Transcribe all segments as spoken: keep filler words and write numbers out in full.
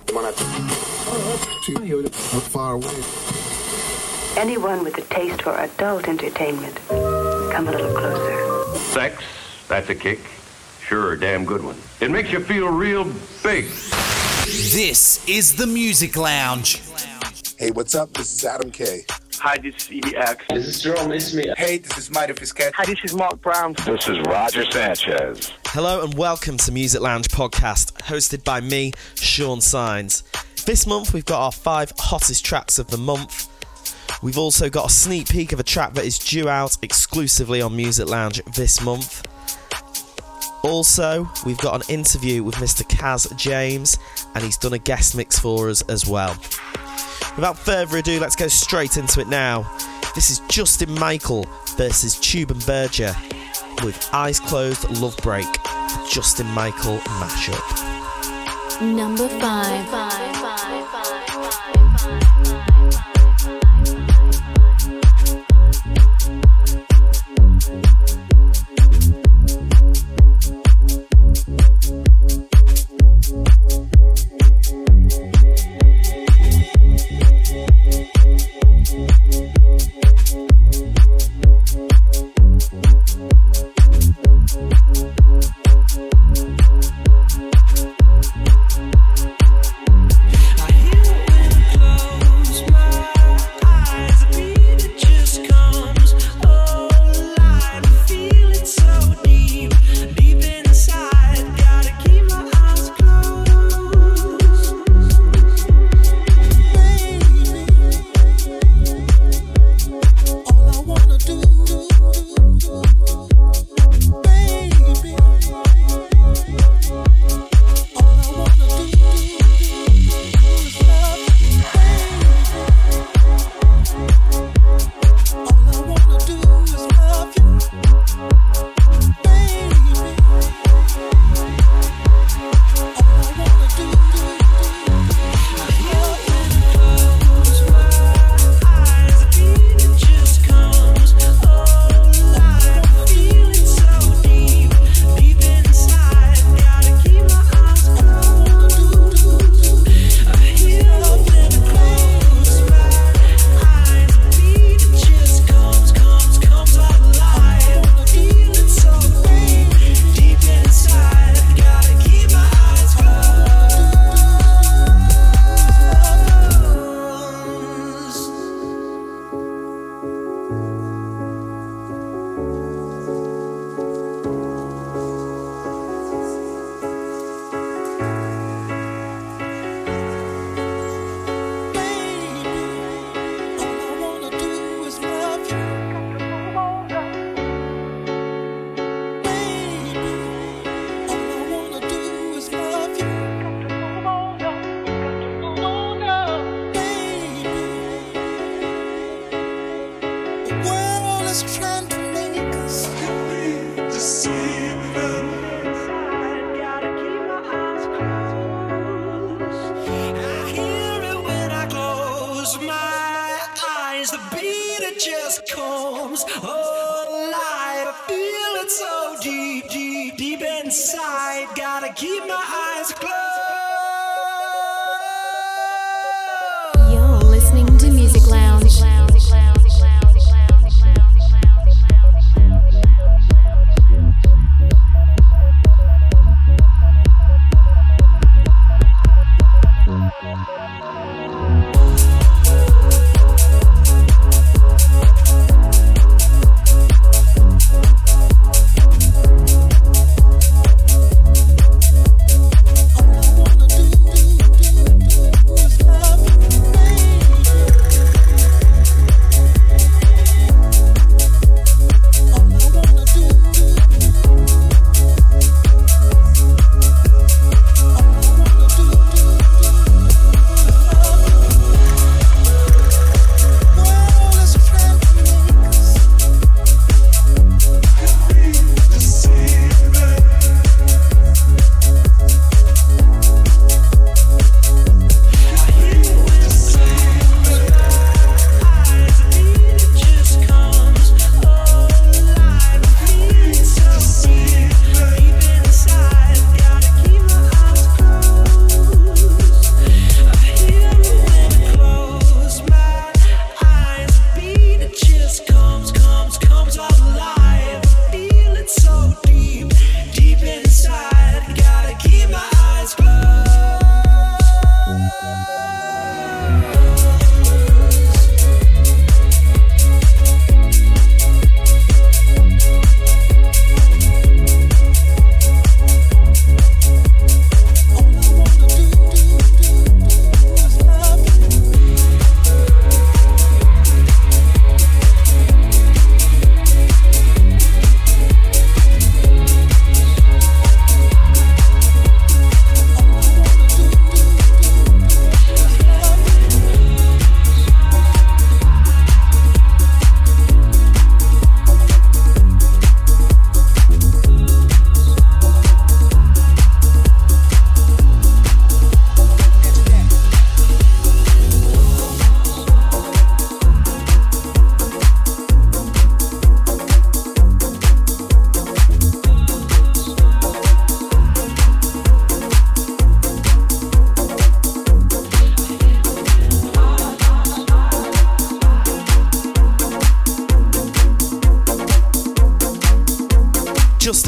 Far away. Anyone with a taste for adult entertainment, come a little closer. Sex, that's a kick. Sure, a damn good one. It makes you feel real big. This is the Music Lounge. Hey, what's up? This is Adam K. Hi, this is E D X. This is Jerome Ismay. Hey, this is Mighty Fisquet. Hi, this is Mark Brown. This is Roger Sanchez. Hello and welcome to Music Lounge podcast, hosted by me, Sean Sines. This month we've got our five hottest tracks of the month. We've also got a sneak peek of a track that is due out exclusively on Music Lounge this month. Also, we've got an interview with Mister Kaz James, and he's done a guest mix for us as well. Without further ado, let's go straight into it now. This is Justin Michael versus Tube and Berger with Eyes Closed Love Break, the Justin Michael mashup. Number five. five, five, five, five.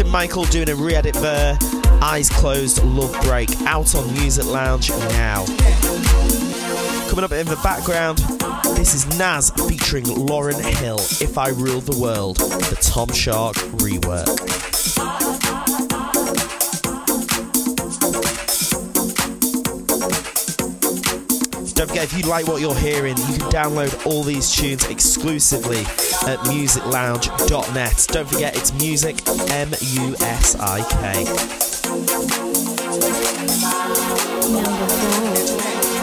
Michael doing a re-edit there. Eyes Closed, Love Break, out on Music Lounge now. Coming up in the background, this is Nas featuring Lauryn Hill, If I Ruled the World, the Tom Shark rework. Don't forget, if you like what you're hearing, you can download all these tunes exclusively at music lounge dot net. Don't forget, it's music, M U S I K. Number four.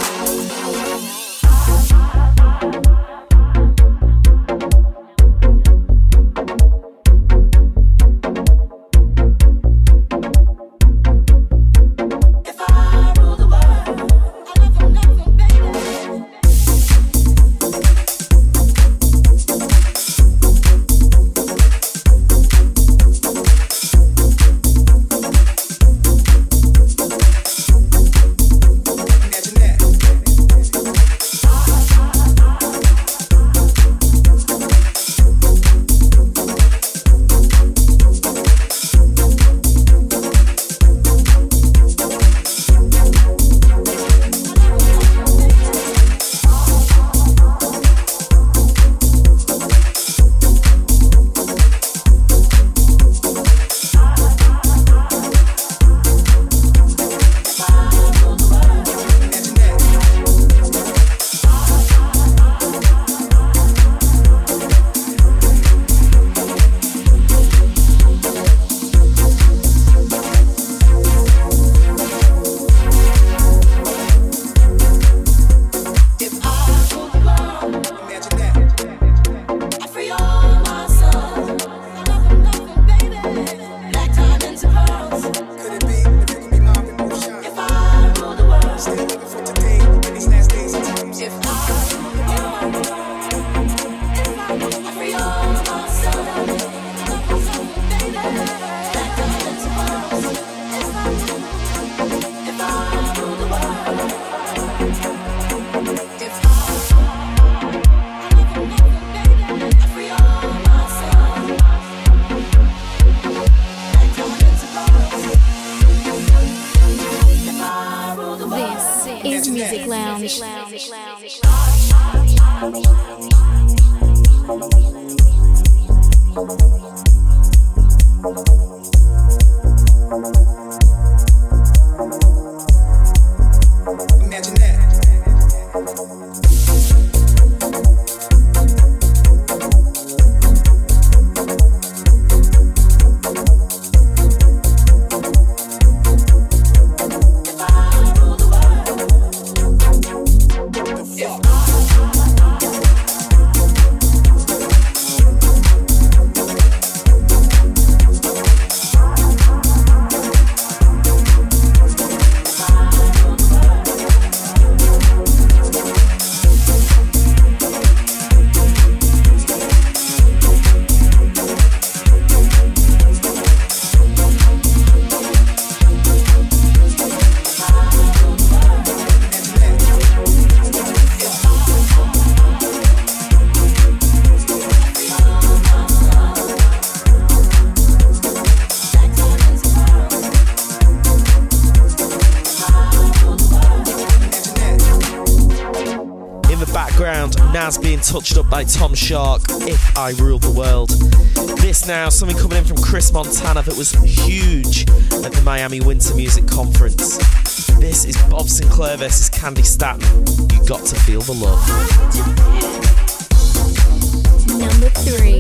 Nas being touched up by Tom Shark, If I Ruled the World. This now, something coming in from Chris Montana that was huge at the Miami Winter Music Conference. This is Bob Sinclair versus Candy Staton, You Got to Feel the Love. Number three.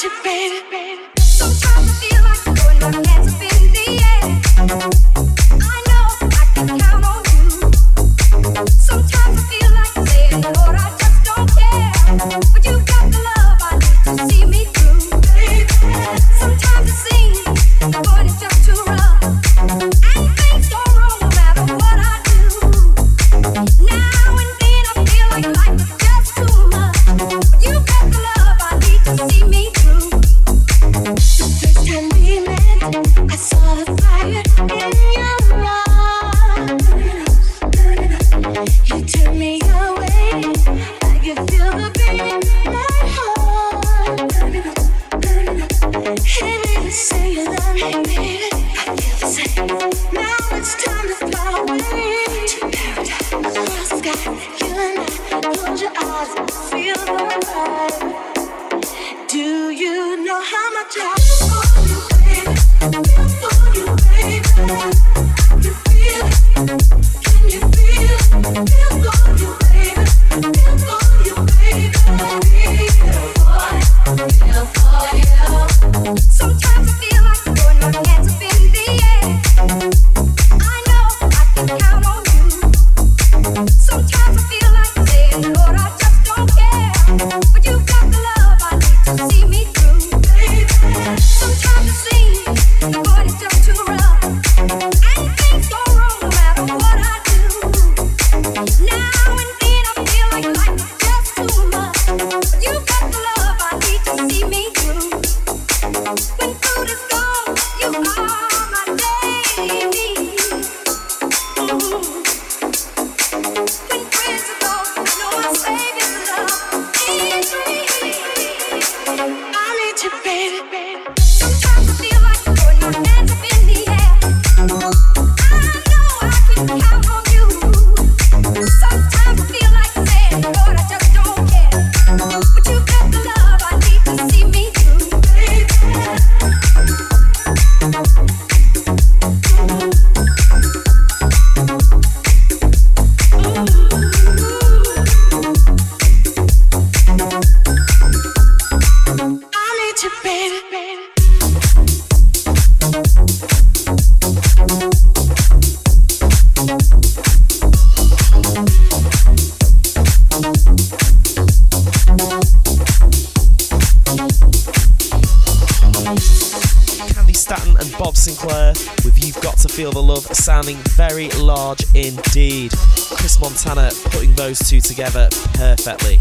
Sounding very large indeed. Chris Montana putting those two together perfectly.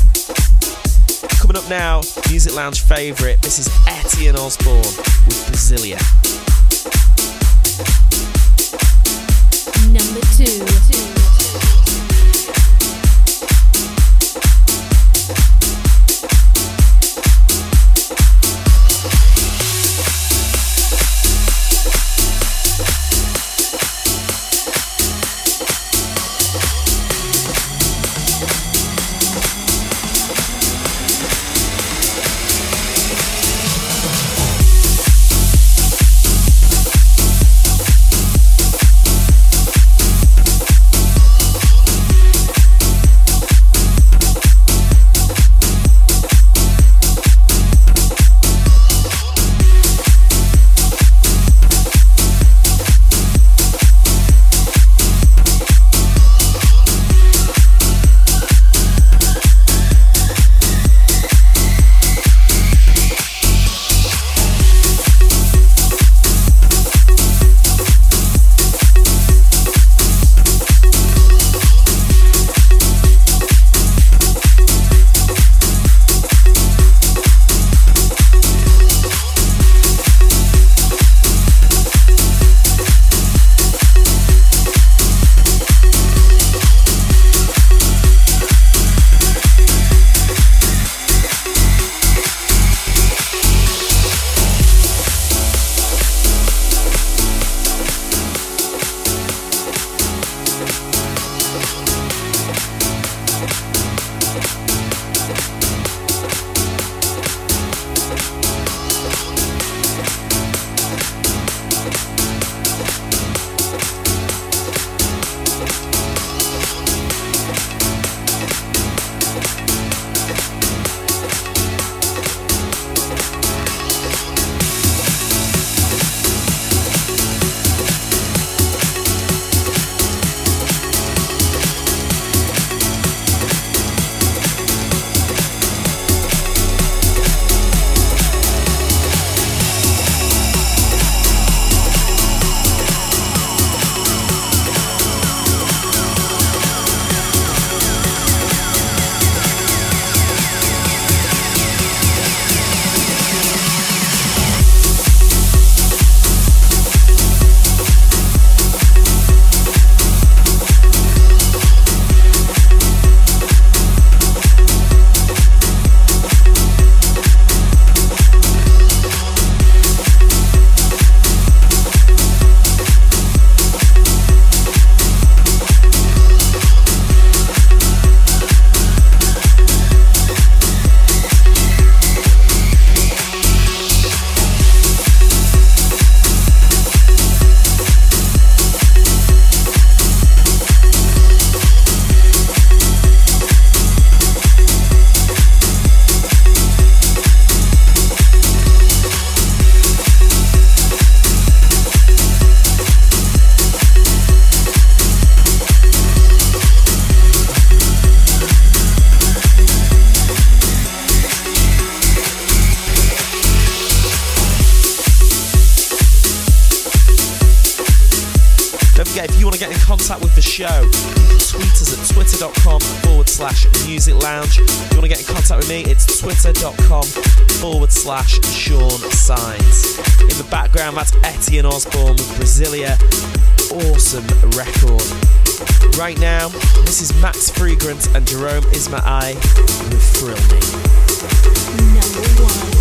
Coming up now, Music Lounge favourite, this is Etienne Osborne with Brasilia. Number two. contact with the show, tweet us at twitter.com forward slash music lounge. If you want to get in contact with me, it's twitter.com forward slash Sean Signs. In the background, that's Etienne Osborne with Brasilia. Awesome record. Right now, this is Max Fregrant and Jerome Isma-Aye with Thrill Me. Number one.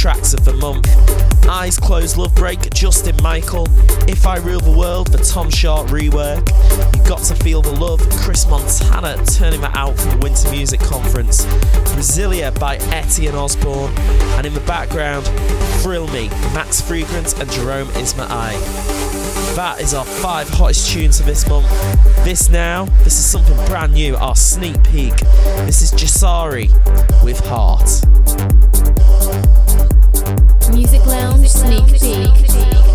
tracks of the month. Eyes Closed Love Break, Justin Michael. If I Rule the World, the Tom Sharp rework. You Got to Feel the Love, Chris Montana turning that out from the Winter Music Conference. Brasilia by Etienne Osborne. And in the background, Thrill Me, Max Fragrance and Jerome Isma-Aye. That is our five hottest tunes for this month. This now, this is something brand new, our sneak peek. This is Jasari with Heart. Music Lounge Sneak Peek.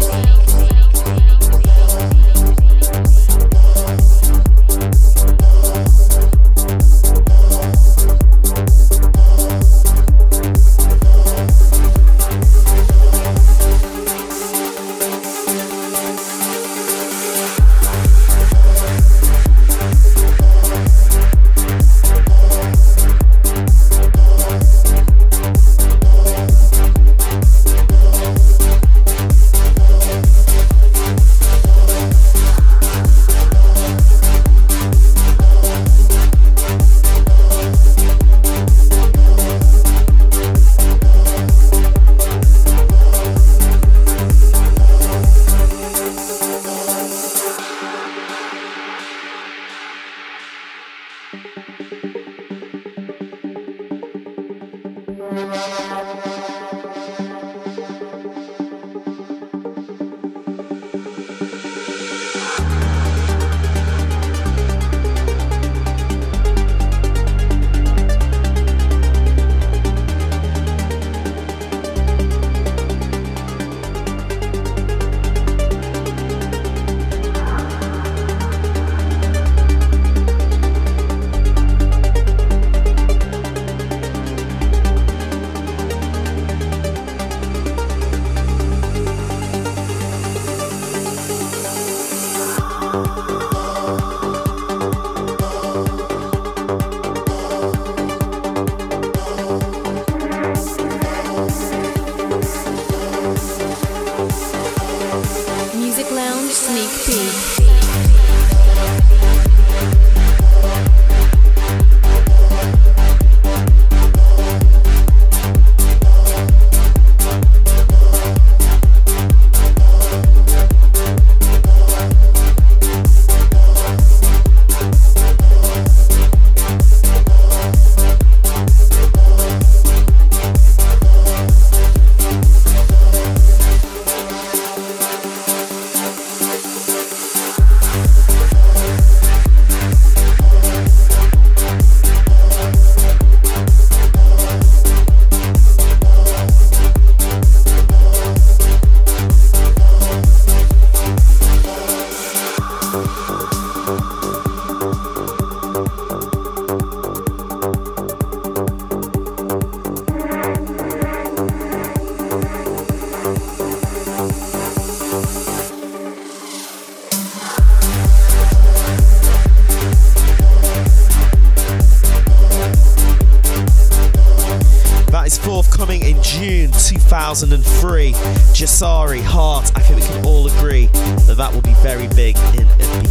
two thousand three, Jasari, Heart. I think we can all agree that that will be very big in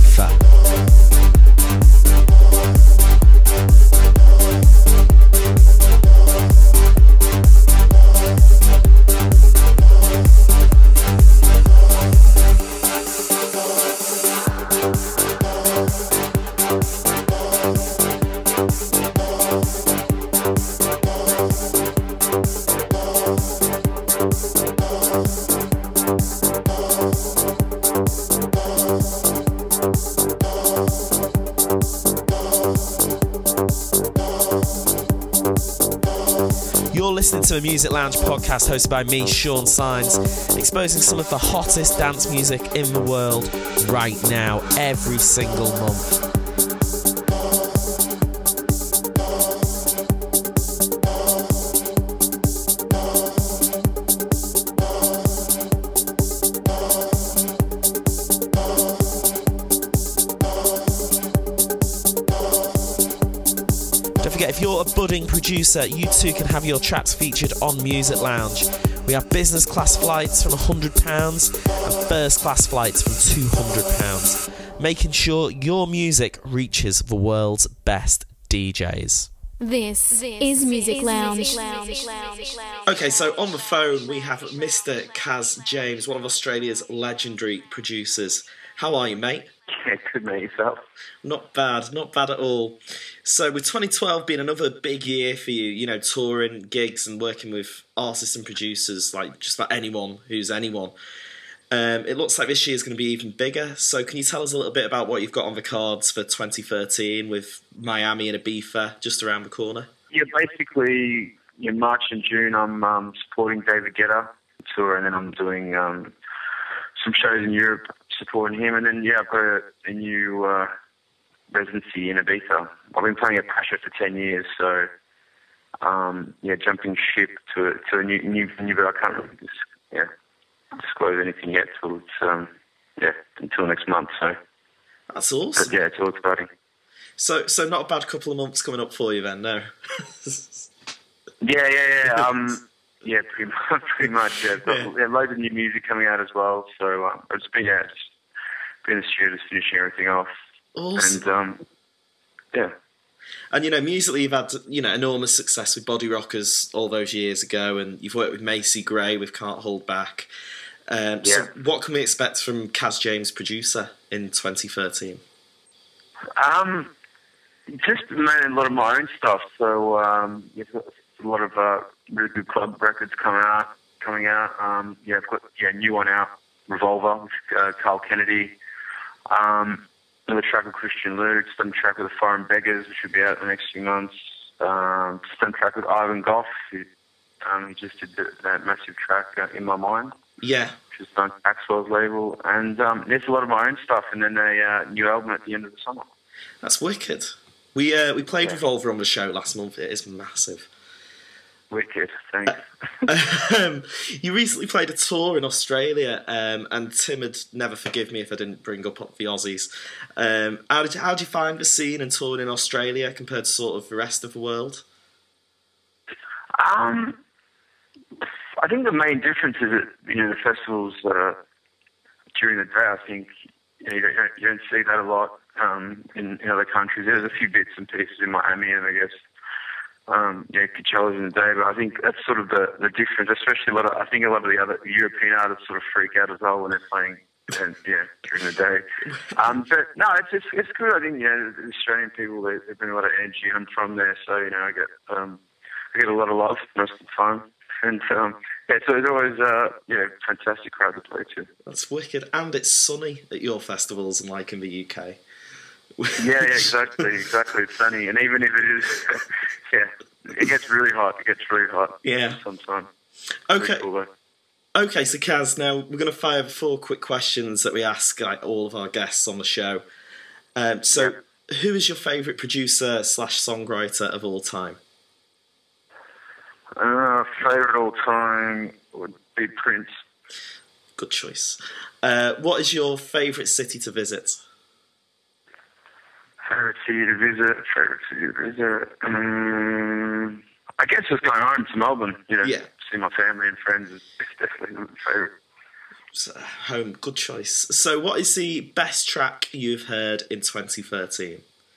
Ibiza. Listening to a Music Lounge podcast hosted by me, Sean Sines, exposing some of the hottest dance music in the world right now, every single month. If you're a budding producer, you too can have your tracks featured on Music Lounge. We have business class flights from one hundred pounds and first class flights from two hundred pounds, making sure your music reaches the world's best D Js. This, this is Music is Lounge. Music Lounge. Okay, so on the phone we have Mister Kaz James, one of Australia's legendary producers. How are you, mate? Yeah, good, mate. Yourself? Not bad, not bad at all. So with twenty twelve being another big year for you, you know, touring, gigs and working with artists and producers, like just about anyone who's anyone, um, it looks like this year's going to be even bigger. So can you tell us a little bit about what you've got on the cards for twenty thirteen with Miami and Ibiza just around the corner? Yeah, basically, in March and June, I'm um, supporting David Guetta tour, and then I'm doing um, some shows in Europe supporting him, and then, yeah, I've got a, a new uh, residency in Ibiza. I've been playing at Pacha for ten years, so, um, yeah, jumping ship to, to a new, new venue, but I can't really just, yeah, disclose anything yet till it's, um, yeah, until next month, so. That's awesome. But, yeah, it's all exciting. So, so not a bad couple of months coming up for you then, no? yeah, yeah, yeah. Um, yeah, pretty much. Pretty much. Yeah, got, yeah. yeah, loads of new music coming out as well. So um, it's been yeah, just been in the studio, just finishing everything off. Awesome. And um, yeah. And you know, musically, you've had you know enormous success with Body Rockers all those years ago, and you've worked with Macy Gray with Can't Hold Back. Um, yeah. So, what can we expect from Kaz James, producer, in twenty thirteen? Um. Just made a lot of my own stuff, so um, yeah, a lot of uh, really good club records coming out. Coming out, um, yeah, I've got yeah, new one out, Revolver with uh, Carl Kennedy. Um, another track with Christian Luke, some track with the Foreign Beggars, which should be out in the next few months. Um, some track with Ivan Goff, who um, he just did the, that massive track uh, In My Mind. Yeah, which is on Axwell's label, and um, there's a lot of my own stuff, and then a uh, new album at the end of the summer. That's wicked. We uh, we played yeah. Revolver on the show last month. It is massive. Wicked, thanks. um, you recently played a tour in Australia, um, and Tim would never forgive me if I didn't bring up the Aussies. Um, how did you, how did you find the scene and touring in Australia compared to sort of the rest of the world? Um, I think the main difference is that you know the festivals uh, during the day. I think you, know, you, don't, you don't see that a lot. Um, in, in other countries, there's a few bits and pieces in Miami, and I guess um, yeah, Coachella's in the day. But I think that's sort of the, the difference. Especially a lot of, I think a lot of the other European artists sort of freak out as well when they're playing, and yeah, during the day. Um, but no, it's it's, it's good. I think you know the Australian people they, they bring a lot of energy, and I'm from there, so you know I get um, I get a lot of love most of the time. And um, yeah, so it's always uh, yeah, fantastic crowd to play to. That's wicked, and it's sunny at your festivals, unlike in the U K. yeah, yeah, exactly, exactly. It's sunny, and even if it is, yeah, it gets really hot. It gets really hot. Yeah, sometimes. Okay. Cool, okay, so Kaz, now we're going to fire four quick questions that we ask like, all of our guests on the show. Um, so, yeah. Who is your favourite producer slash songwriter of all time? Uh, favourite all time would be Prince. Good choice. Uh, what is your favourite city to visit? Favourite city to visit, favourite city to visit. Um, I guess just going home to Melbourne, you know, yeah. see my family and friends is definitely my favourite. So, home, good choice. So, what is the best track you've heard in twenty thirteen?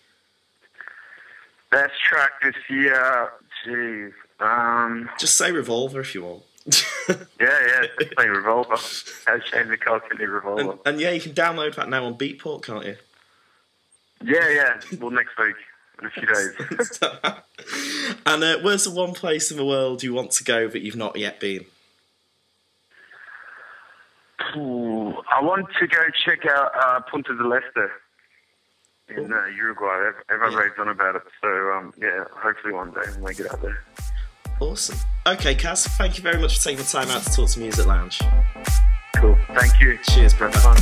Best track this year, geez. Um, Just say Revolver if you want. yeah, yeah, definitely Revolver. Has Shane McCall Kennedy Revolver. And, and yeah, you can download that now on Beatport, can't you? Yeah, yeah. Well, next week, in a few days. And uh, where's the one place in the world you want to go that you've not yet been? Ooh, I want to go check out uh, Punta del Este in uh, Uruguay. Everyone yeah. raves on about it. So, um, yeah, hopefully one day when I get out there. Awesome. Okay, Kaz, thank you very much for taking the time out to talk to Music Lounge. Cool. Thank you. Cheers, brother. Fun.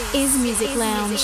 is Music Lounge.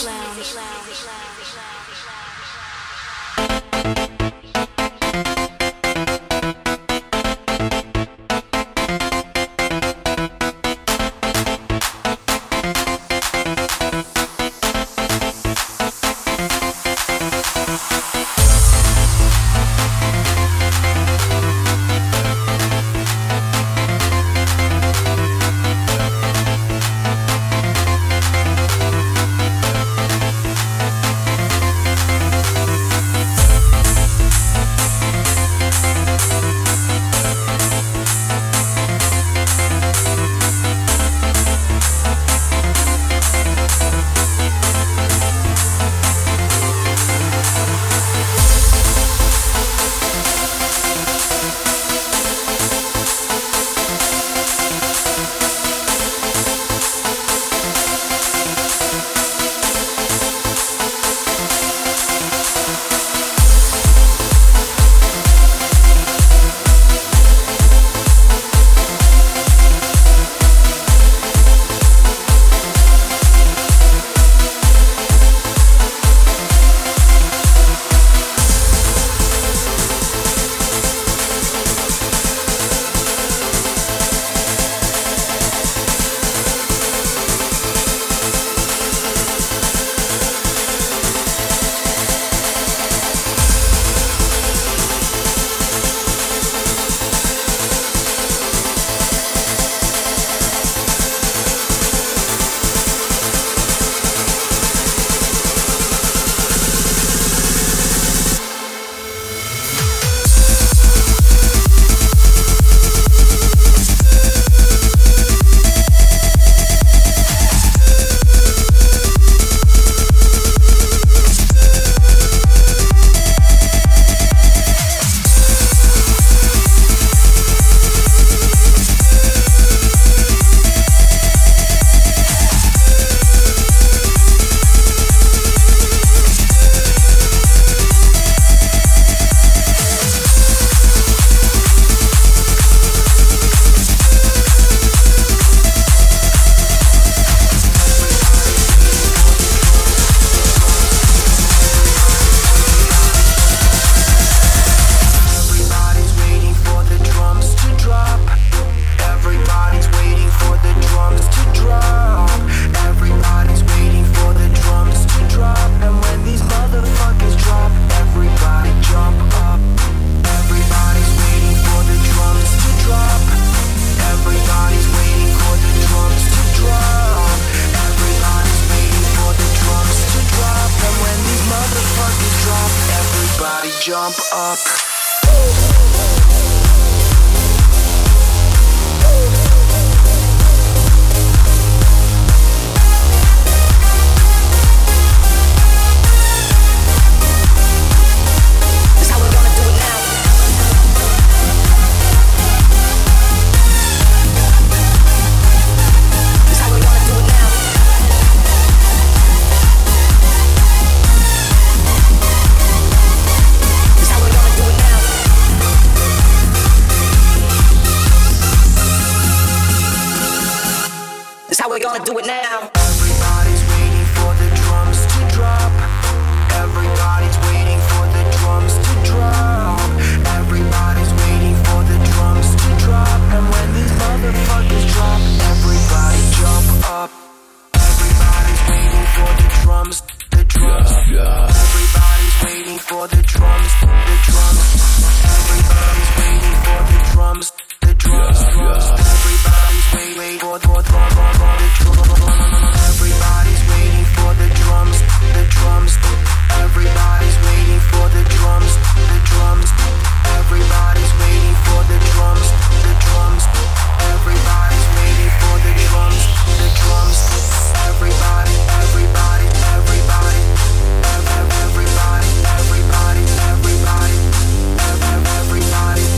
jump up. We're gonna do it now. Everybody's waiting for the drums to drop. Everybody's waiting for the drums to drop. Everybody's waiting for the drums to drop. And when these motherfuckers drop, everybody jump up. Everybody's waiting for the drums, the drums. Everybody's waiting for the drums, the drums. Everybody's waiting for the drums, the drums, drums. Everybody's waiting for the drums. Everybody's waiting for the drums, the drums. Everybody's waiting for the drums, the drums. Everybody's waiting for the drums, the drums. Everybody's waiting for the drums, the drums. Everybody, everybody, everybody. Everybody, everybody, everybody. Everybody.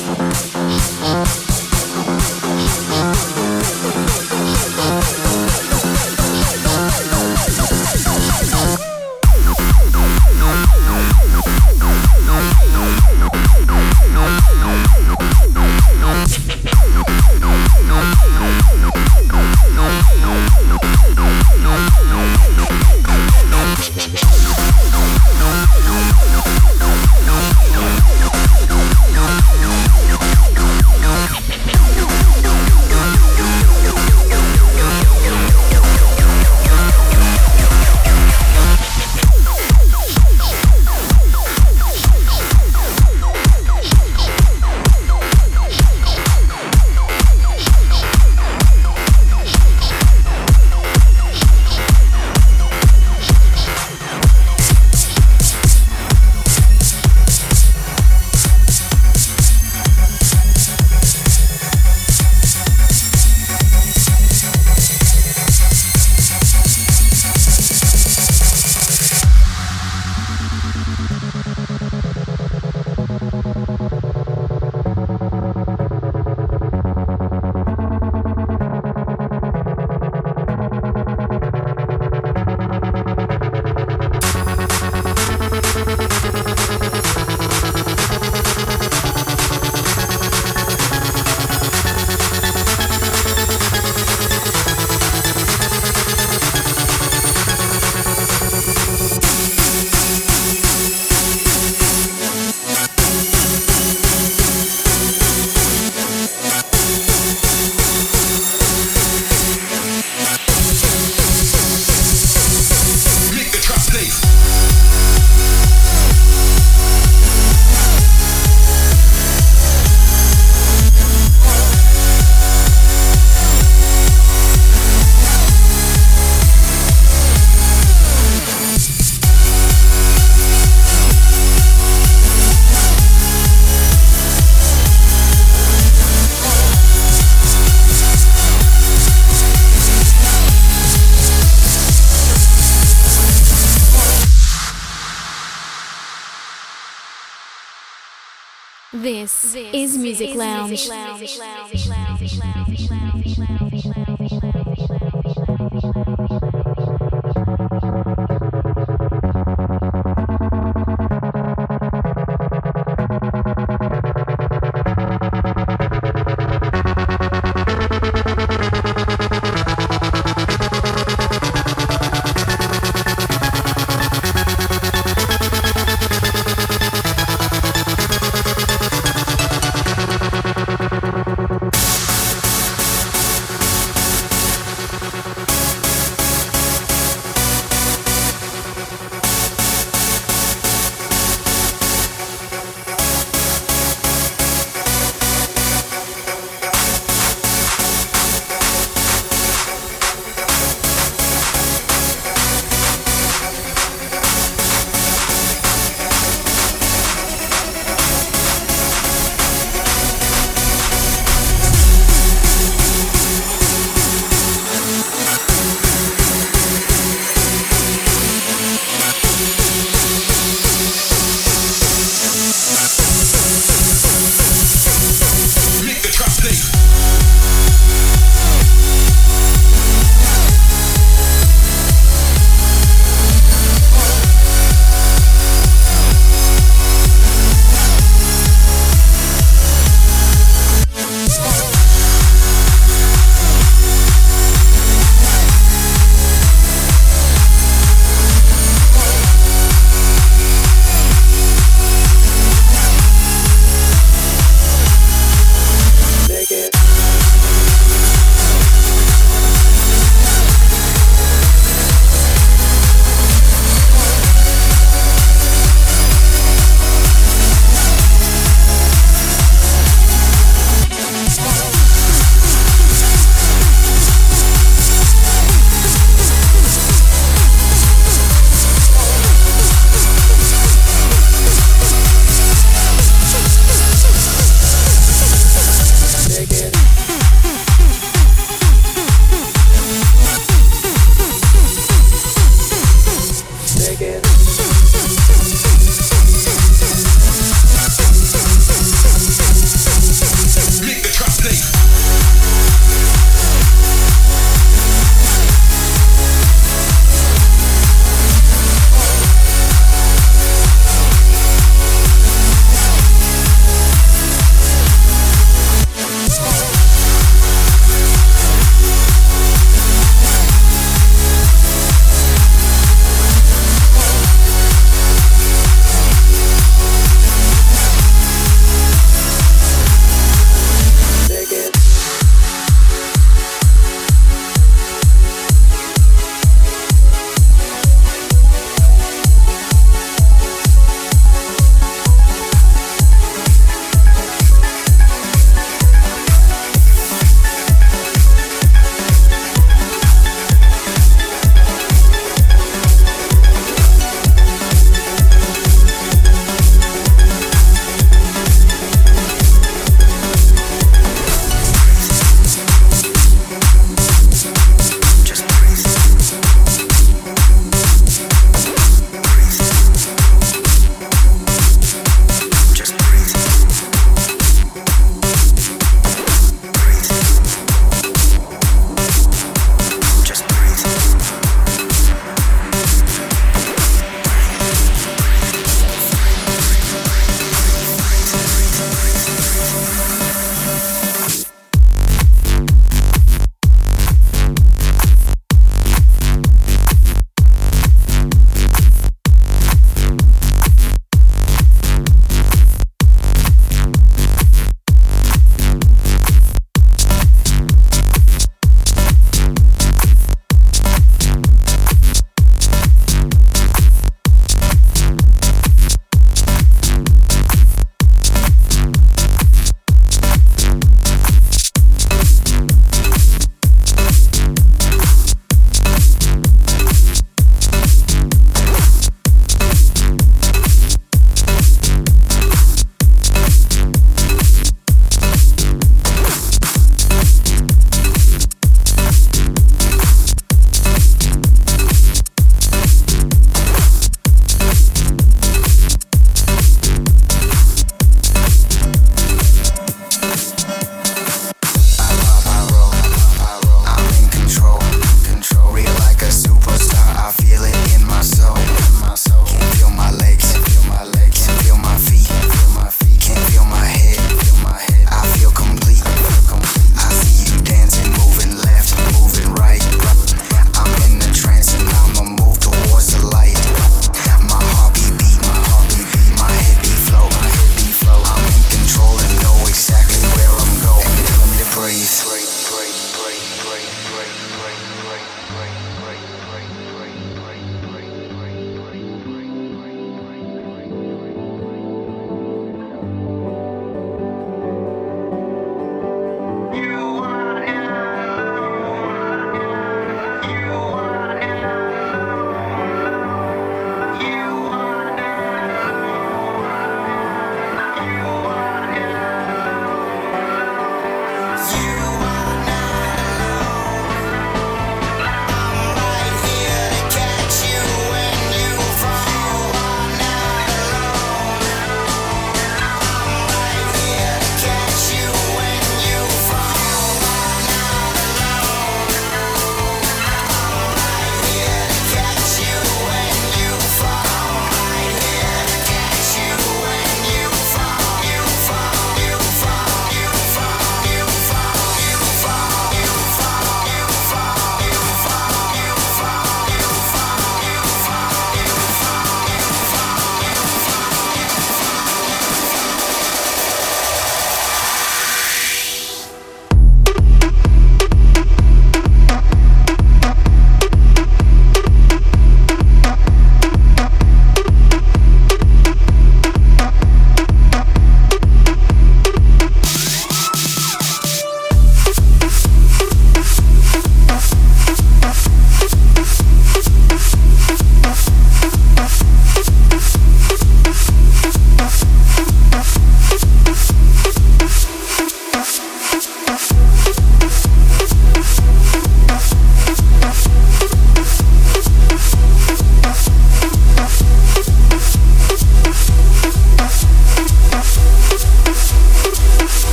This, this is Music is Lounge. Music Lounge. Lounge, Lounge, Lounge, Lounge, Lounge,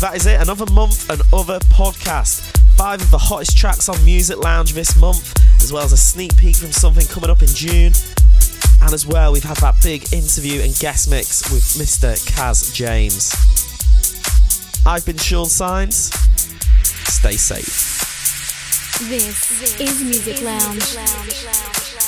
that is it. Another month, another podcast. Five of the hottest tracks on Music Lounge this month, as well as a sneak peek from something coming up in June. And as well, we've had that big interview and guest mix with Mister Kaz James. I've been Sean Sines. Stay safe. This is Music Lounge.